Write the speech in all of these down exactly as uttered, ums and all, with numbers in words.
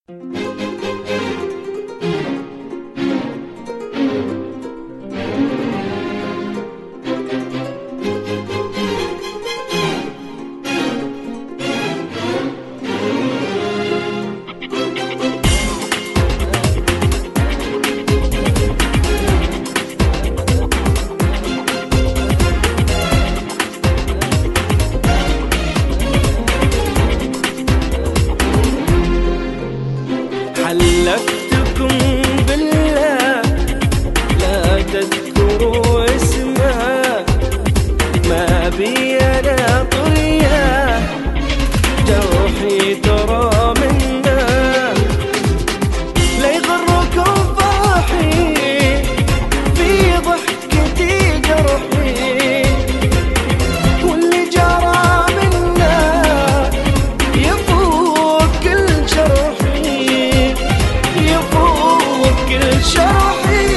حلفتكم بالله لا تذكروا اسمه، ما بي انا طرية جرحي ترى منه. لا يغركم فرحي في ضحكتي جرحي، واللي جرى منه يفوق كل جرحي، يفوق كل شرحي.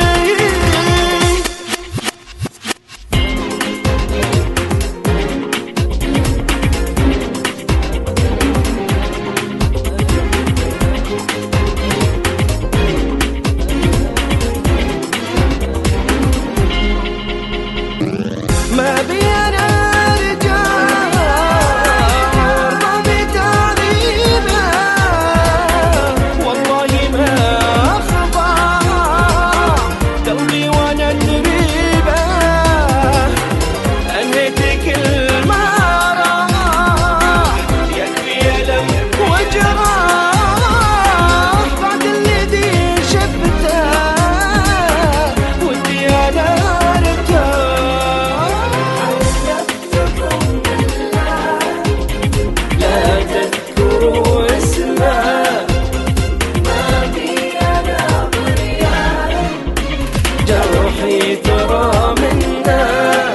ما بي انا رجال رضي تعظيمه، والله ما اخضع قلبي وانا تريبه. انهيت كل ما راح يكفي الم وجراح، بعد الذي شفته ودي انا جرحي ترى منه.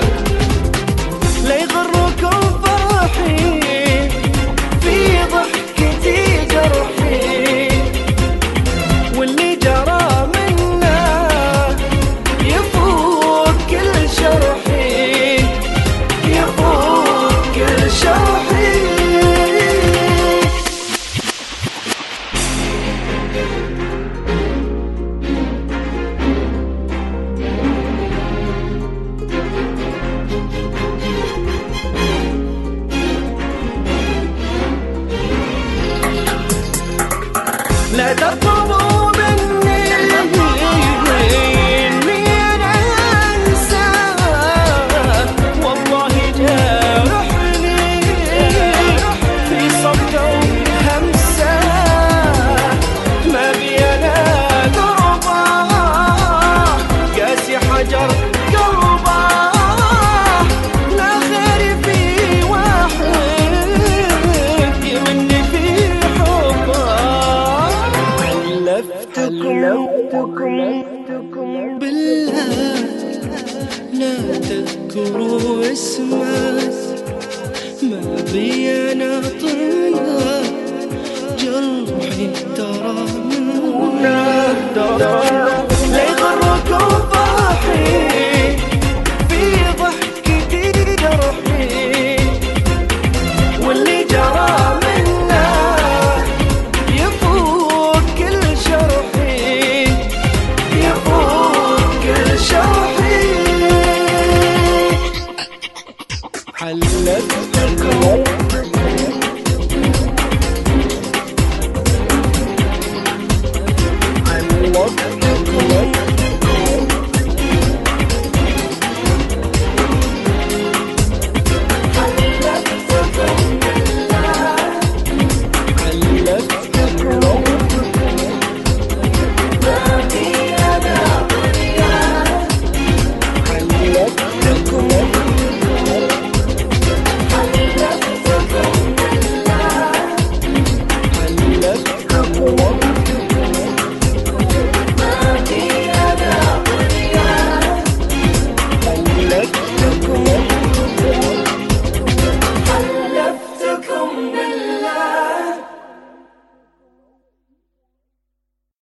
لا يغركم فرحي في ضحكتي جرحي، واللي جرى منه يفوق كل شرحي، يفوق كل شرحي. لا تطلبوا مني اني انا انسى، والله جرحني في صدقه همسه. ما بي انا ترضى قاسي حجر قلبه، لا خير في واحد يمني في حبه. حلفتكم بالله لا تذكروا اسمه، ما بي انا طرية جرحي